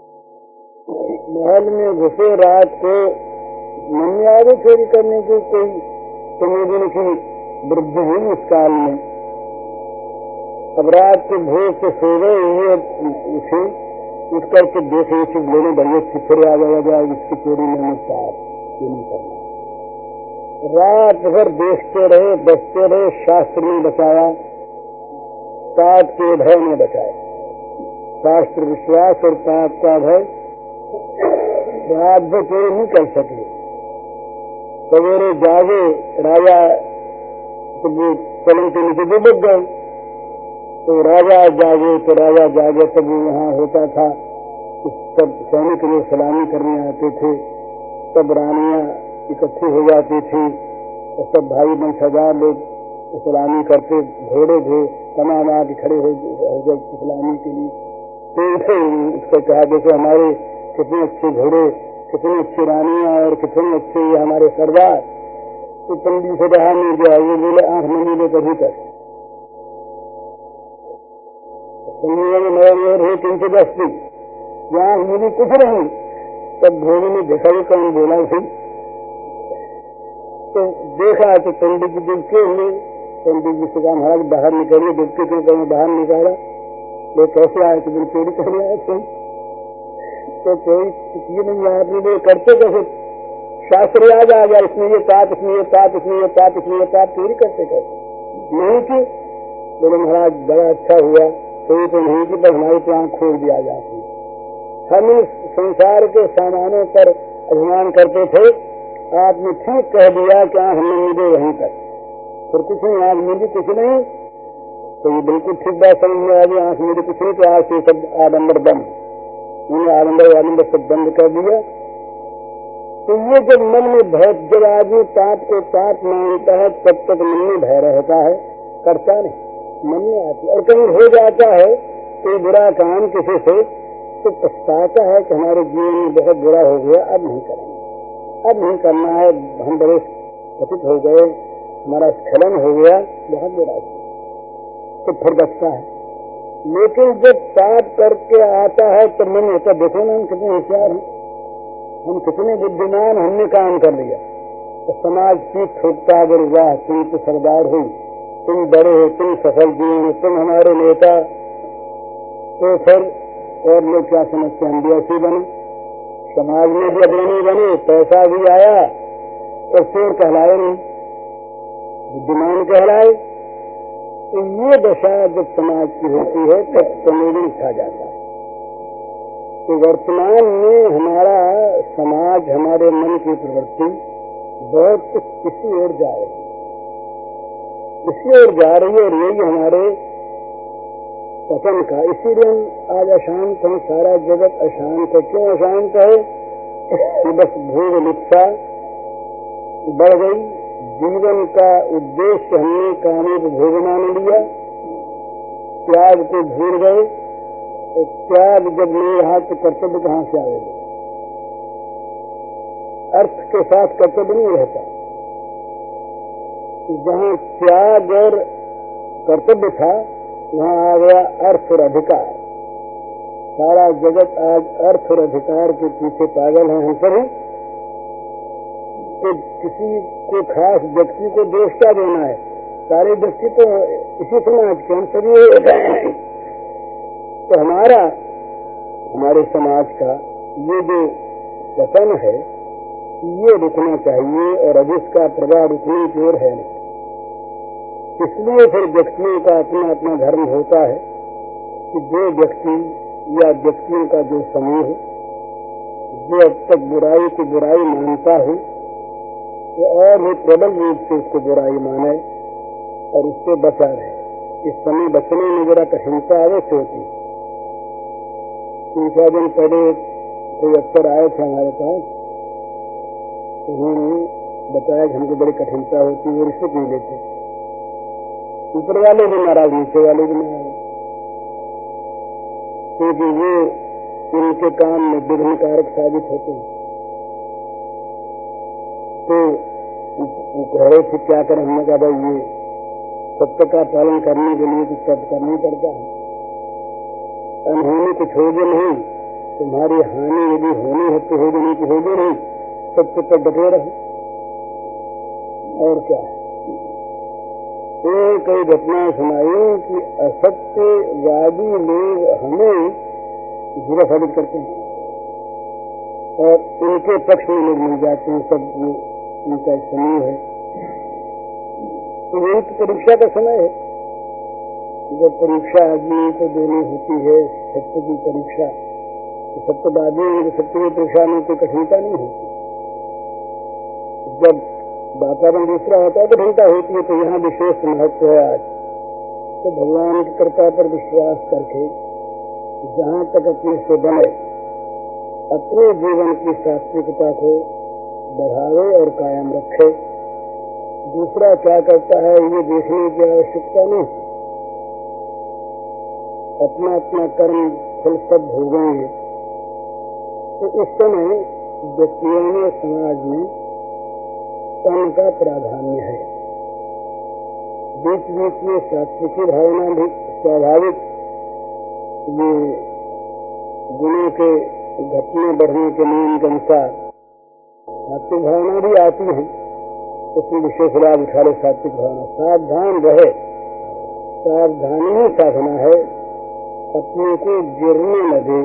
Speaker 1: महल में घुसे, रात को मन में आ गई चोरी करने की, कोई संयोजन की वृद्धि हुई उस काल में। अब रात को भोज से सो गए, ये उठे, उठ करके देखे चीज लेने बढ़िया फिर आ जाएगा इसकी चोरी मैंने साफ ये नहीं करना। रात भर देखते रहे, बचते रहे, शास्त्र ने बचाया, पाप के भय ने बचाया। शास्त्र विश्वास और पाप का भय रात भर चोरी नहीं कर सके। सवेरे जागे राजा तो वो पलंग के नीचे दुबक गए, तो राजा जागे तो राजा जागे तब वहाँ होता था सब सैनिक लोग सलामी करने आते थे, सब रानियां इकट्ठी हो जाती थी और सब भाई बंशजार लोग सलामी करते, घोड़े थे तमाम आके खड़े हो गए सलामी के लिए। तो उसको कहा देखो हमारे कितने अच्छे घोड़े, कितनी अच्छी रानियां और कितने अच्छे ये हमारे सरदार। तो पंडित से कहा नहीं गया, ये बोले आंख नहीं मिले कभी तक नए हो तीन सौ दस दिन यहाँ मुझे कुछ नहीं। तब घोड़े ने देखा ये कौन बोला उसे, तो देखा तो पंडित जी डुबके हुए। पंडित जी से कहा महाराज बाहर निकलिए, डुबके क्यों कहीं बाहर निकाला? वो कैसे आए थे? चोरी करने आए थे। तो कोई ये नहीं आया अपने लिए करते कैसे? शास्त्र याद आ गया, इसमें ये पाप, इसमें ये पाप, इसमें ये पाप, इसमें ये पाप, चोरी करते कैसे? नहीं कि बोले महाराज बड़ा अच्छा हुआ, तो ये तो नहीं कि बस हमारी तो आँख खोल दिया जाती। हम इस संसार के सामानों पर अभिमान करते थे, आपने ठीक कह दिया कि आँख न मिले वहीं तक, फिर कुछ नहीं, आँख मिली कुछ नहीं, तो ये बिल्कुल ठीक बात समझ में आ गई। आँख मिली कुछ नहीं तो आज से सब आडम्बर बंद, उन्होंने आडम्बर आडम्बर सब बंद कर दिया। तो ये जब मन में भय, जब आदमी पाप को पाप मानता है तब तक मन में भय रहता है, करता नहीं, मन में आती। और कहीं हो जाता है कोई बुरा काम किसी से तो पछताता है कि हमारे जीवन में बहुत बुरा हो गया, अब नहीं करेंगे, अब नहीं करना है, हम बड़े पतित हो गए, हमारा स्खलन हो गया, बहुत बुरा हो, तो फिर बचता है। लेकिन जब पाप करके आता है तो मन होता, देखो ना हम कितने होशियार हैं, हम कितने बुद्धिमान, हमने काम कर लिया। तो समाज पीठ ठोकता, अगर वाह तुम तो सरदार हुई, तुम बड़े हो, तुम सफल जीवन, तुम हमारे नेता, तो फिर और लोग क्या समझते हैं, हम भी ऐसे बने, समाज में भी अग्रणी बने, पैसा भी आया और चोर कहलाए नहीं, बुद्धिमान कहलाए। तो ये दशा जब समाज की होती है तब संवेदन छा जाता है। तो वर्तमान में हमारा समाज, हमारे मन की प्रवृत्ति बहुत इसी ओर जा रही है, इसी ओर जा रही है, और यही हमारे पतन का। इसीलिए हम आज अशांत हैं, सारा जगत अशांत है। क्यों अशांत है? कि बस भोग लिप्सा बढ़ गई, जीवन का उद्देश्य हमने कामोपभोग मान लिया, त्याग को भूल गए। तो त्याग जब नहीं रहा तो कर्तव्य कहाँ से आएगा? अर्थ के साथ कर्तव्य नहीं रहता। जहाँ त्याग और कर्तव्य था वहाँ आ गया अर्थ और अधिकार। सारा जगत आज अर्थ और अधिकार के पीछे पागल है, हम सभी। तो किसी को खास व्यक्ति को दोष क्या देना है? सारे व्यक्ति तो इसी समाज के, हम सभी। तो हमारा, हमारे समाज का ये जो पतन है ये रुकना चाहिए, और अब इसका प्रभाव रुकने की ओर है नहीं। इसलिए फिर व्यक्तियों का अपना अपना धर्म होता है कि जो व्यक्ति या व्यक्तियों का जो समूह जो अब तक बुराई को बुराई मानता है वो और भी प्रबल रूप से उसको बुराई माने और उससे बचा रहे। इस समय बचने में जरा कठिनता अवश्य होती है। तीन चार दिन पहले कोई अफसर आए थे हमारे पास, उन्होंने बताया कि हमको बड़ी कठिनता होती है, रिश्वत नहीं लेते। ऊपर वाले भी नाराज, नीचे वाले भी नाराज, क्योंकि वो उनके काम में विघ्न कारक साबित होते हैं। तो वो कह रहे थे क्या करें? हमने कहा भाई ये सत्य का पालन करने के लिए कुछ सब करना ही पड़ता है। अनहोनी कुछ होगी नहीं, तुम्हारी हानि यदि होनी है तो होगी, नहीं तो होगी नहीं, सत्य पर डटे रहो। और क्या है? तो कई घटनाएं सुनाई कि असत्यवादी लोग हमें बुरा साबित करते हैं और उनके पक्ष में लोग मिल जाते हैं। सब वो उनका एक समूह है। तो यही तो परीक्षा का समय है। जब परीक्षा आदमी को देनी होती है, सत्य की परीक्षा, तो सत्यवादी सत्य की परीक्षा में कोई कठिनता नहीं होती। जब वातावरण दूसरा होता है तो कठिनता होती है। तो यहाँ विशेष महत्व है आज तो भगवान की कृपा पर विश्वास करके जहाँ तक अपने से बने अपने जीवन की सात्विकता को बढ़ावे और कायम रखे। दूसरा क्या करता है ये देखने की आवश्यकता नहीं। अपना अपना कर्म फल सब भोगेंगे। तो इस समय व्यक्तियों में, समाज में तन का प्राधान्य है। बीच बीच में सात्विकी भावना भी स्वाभाविक, ये गुणों के घटने बढ़ने के नियम के अनुसार सात्विक भावना भी आती है। उसमें विशेष लाभ उठा ले सात्विक भावना। सावधान रहे, सावधानी ही साधना है। अपने को गिरने न दे।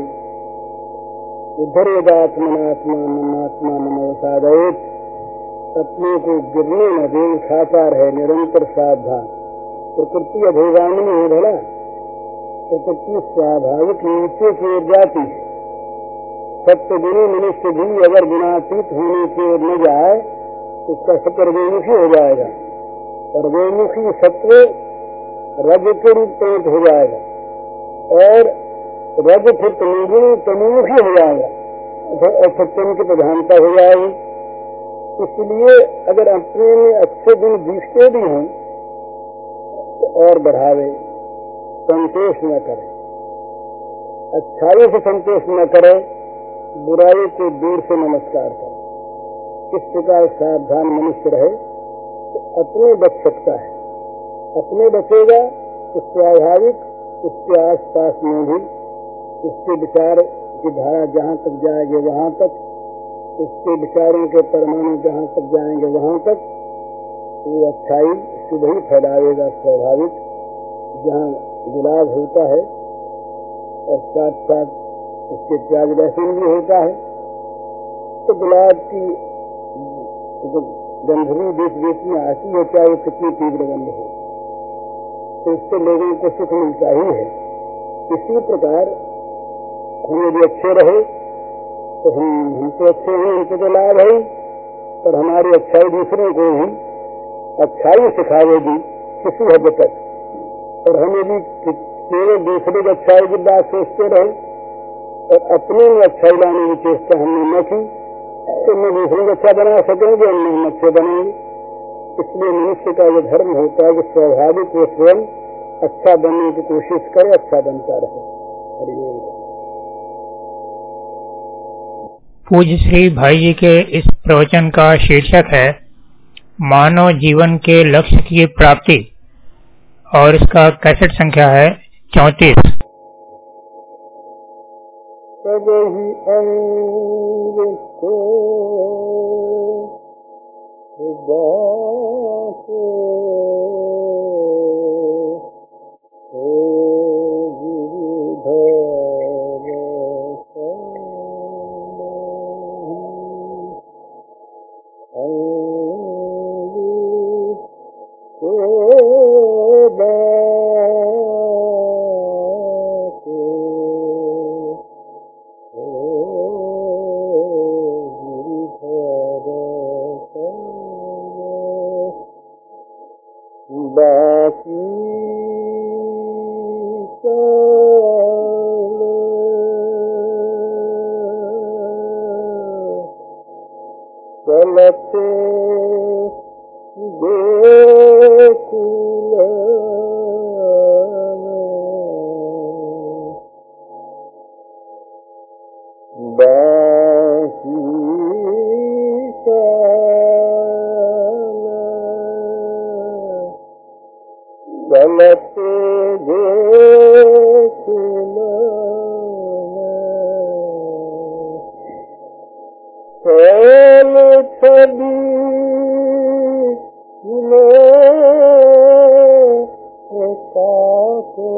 Speaker 1: उद्धरेदात्मनात्मा मनात्मा मनोसादयेत। अपने को गिरने न दे, उठाता रहे, निरंतर सावधान। प्रकृति अभिगामिनी है भला, प्रकृति स्वाभाविक नीचे की ओर जाती है। सत्य गुणी मनुष्य भी अगर गुणातीत होने की ओर न जाए तो उसका सत्य रजोमुखी हो जाएगा, और रजोमुखी सत्व रज के रूप प्रयुक्त हो जाएगा, और रज फिर तमोगुण तमोमुखी हो जाएगा, और सत्यम की प्रधानता हो जाएगी। इसलिए अगर अपने में अच्छे गुण दिखते भी हों तो और बढ़ावे, संतोष न करे, अच्छाई से संतोष न करे, बुराई को दूर से नमस्कार करे। इस प्रकार सावधान मनुष्य रहे तो अपने बच सकता है। अपने बचेगा तो स्वाभाविक उसके आसपास में भी उसके विचार की धारा जहाँ तक जाएगी वहाँ तक, उसके विचारों के परमाणु जहाँ तक जाएंगे वहाँ तक वो अच्छाई शुभ ही फैलाएगा। स्वाभाविक जहाँ गुलाब होता है और साथ साथ उसके प्याज लहसुन भी होता है, तो गुलाब की जो गंधरी बीच बीच में आती है, चाहे वो कितनी तीव्र गंध हो, तो इससे लोगों को सुख मिलता ही है। इसी प्रकार हम यदि अच्छे रहे तो हम हम तो अच्छे हैं, हमको तो लाभ है, पर हमारी अच्छाई दूसरों को भी अच्छाई सिखावेगी किसी हद तक। और हम यदि केवल दूसरे की अच्छाई की बात सोचते रहे और अपने में अच्छाई लाने की चेष्टा हमने न की तो न दूसरों को अच्छा बना सकेंगे और न हम अच्छे बनेंगे। इसलिए मनुष्य का यह धर्म होता है कि स्वाभाविक वो स्वयं अच्छा बनने की कोशिश करे, अच्छा बनता रहे। हरिओम।
Speaker 2: पूज्य श्री भाई जी के इस प्रवचन का शीर्षक है मानव जीवन के लक्ष्य की प्राप्ति, और इसका कैसेट संख्या है चौंतीस।
Speaker 1: सबहि अंग को बासे हो गिरिधर अंग को बाकी चलते गोकुल बाकी चलते गोकुल फल छवि काको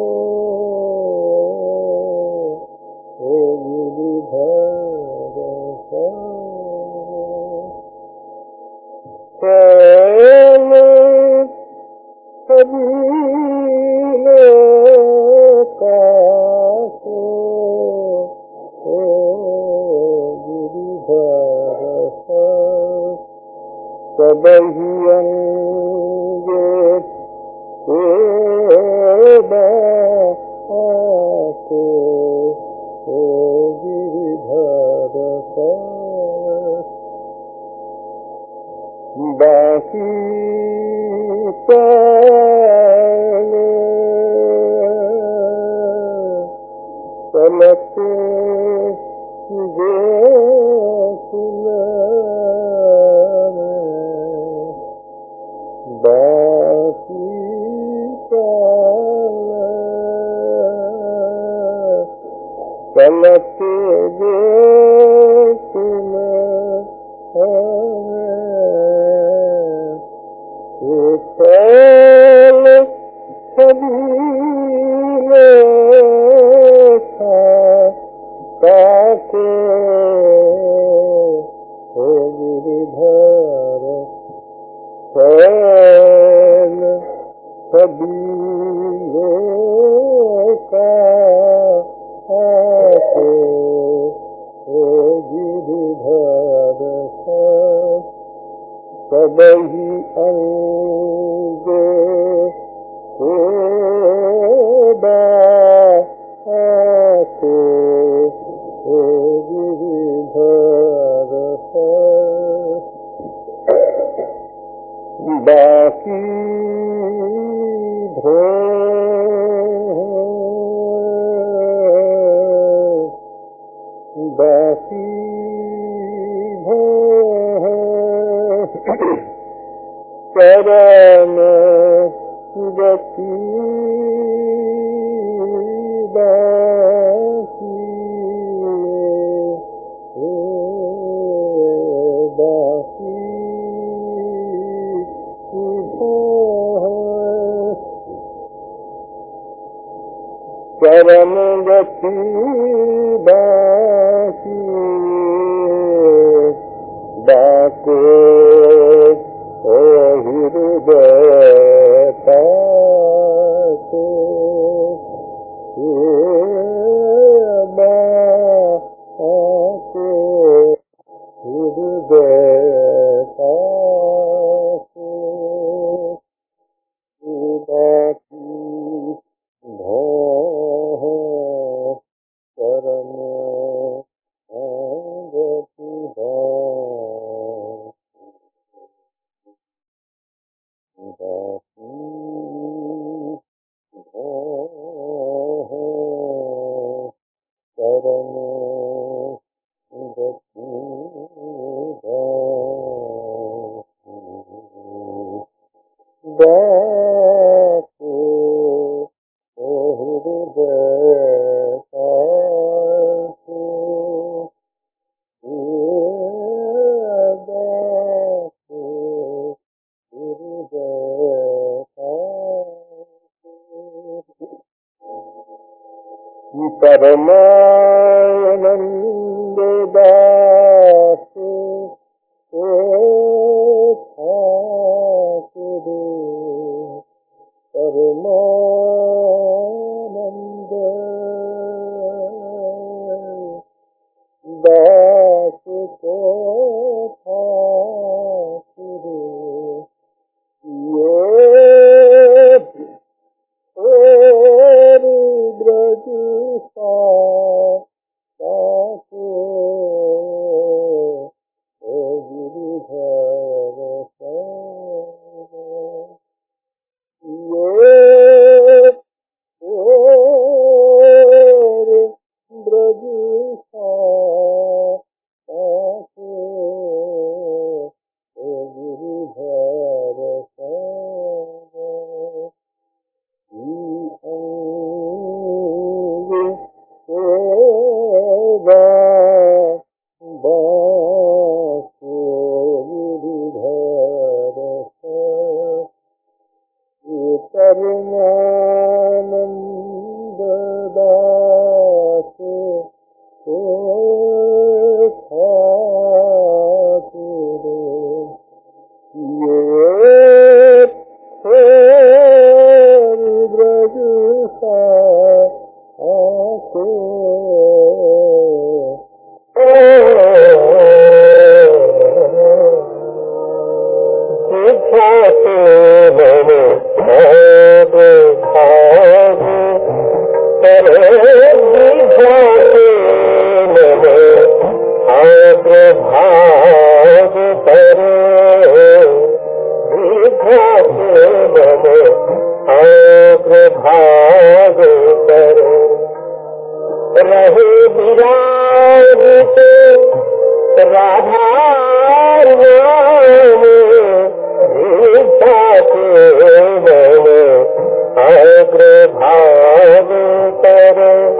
Speaker 1: हो गिरिधर फल छवि काको हो गिरिधर सबहि अंगे को हो गिरिधर बाकी चलते गोकुल बाकी चलते गोकुल फल छवि काको हो गिरिधर फल छवि गिरिधर सबहि अंग शोभा को गिरिधर बाकी बाकी चरण गति बाकी बाकी चरण गति बाकी बाको ओ हृदय ताको बाको हृदय ताको बाकी परमानंद दास ओ ठाकुर परमानंद दास को ठाकुर ये ब्रज साको ओ गिरिधर ये ब्रज साको ओ गिरिधर परमानंद दास ओ ठाकुर ये ब्रज साको रहे विराजित राधा अग्रभाग कर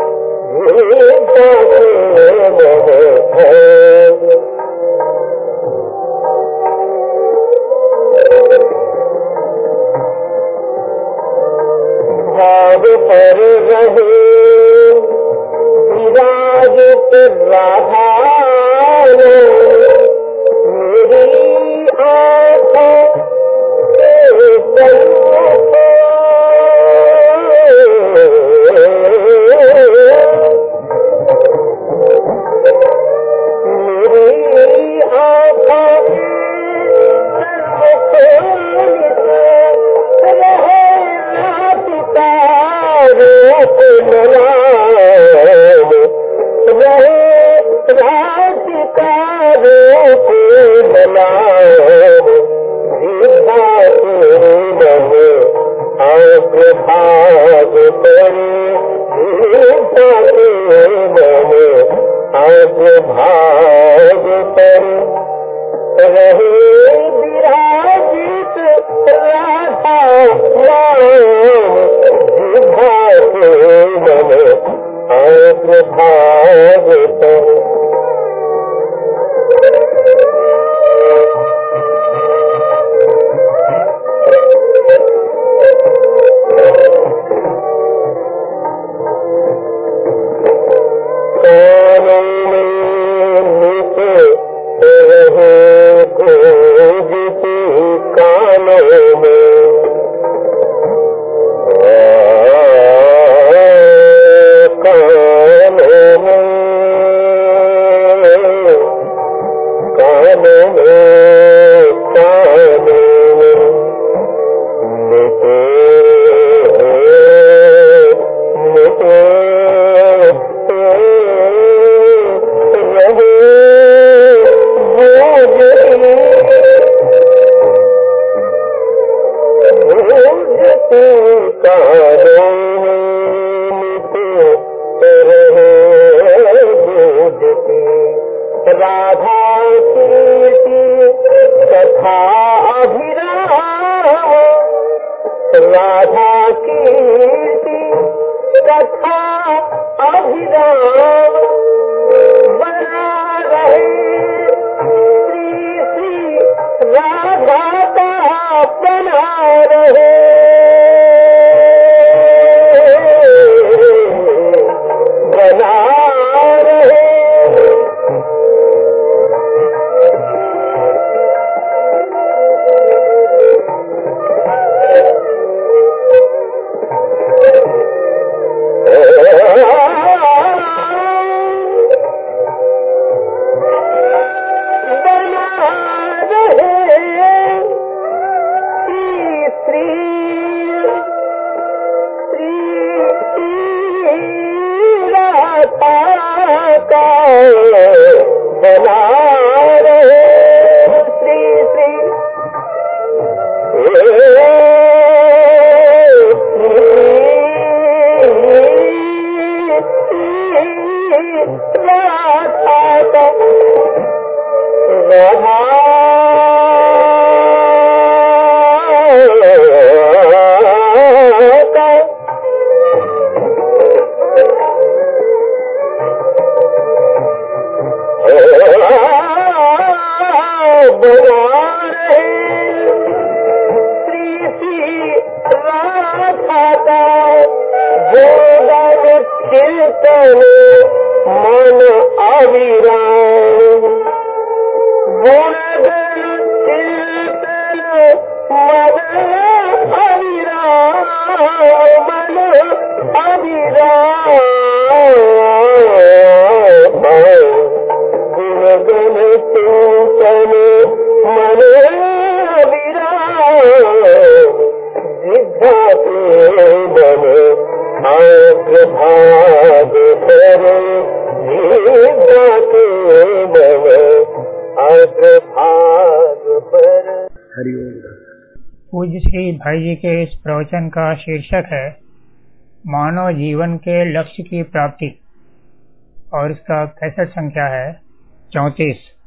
Speaker 1: भाग पर रहे विराजित राधा मेरी आँखों के
Speaker 2: पूज्य श्री भाई जी के इस प्रवचन का शीर्षक है मानव जीवन के लक्ष्य की प्राप्ति और इसका कैसेट संख्या है चौंतीस।